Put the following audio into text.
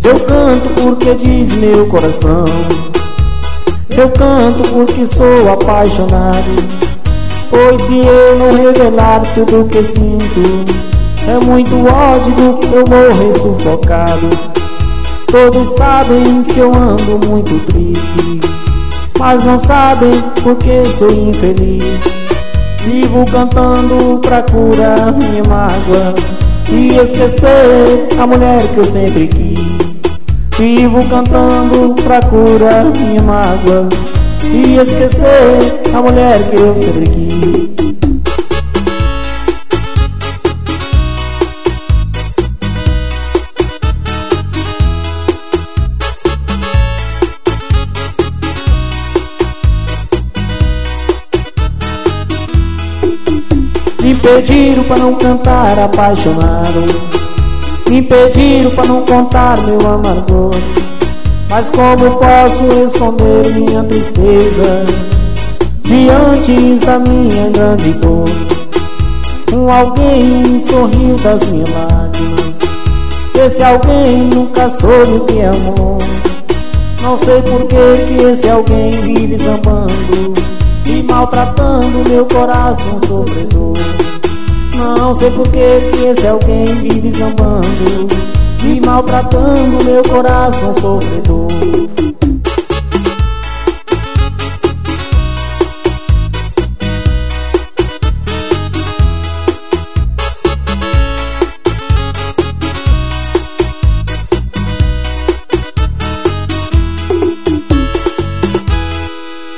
Eu canto porque diz meu coração. Eu canto porque sou apaixonado. Pois se eu não revelar tudo que sinto, é muito ódio que eu morrer sufocado. Todos sabem que eu ando muito triste, mas não sabem porque sou infeliz. Vivo cantando pra curar minha mágoa e esquecer a mulher que eu sempre quis. Vivo cantando pra curar minha mágoa e esquecer a mulher que eu sempre quis. Me pediram pra não cantar apaixonado, me pediram pra não contar meu amargor. Mas como posso esconder minha tristeza diante da minha grande dor? Alguém sorriu das minhas lágrimas, esse alguém nunca soube o que é amor. Não sei por que esse alguém vive zambando e maltratando meu coração sofredor. Não sei por que esse alguém vive zambando e maltratando meu coração sofredor.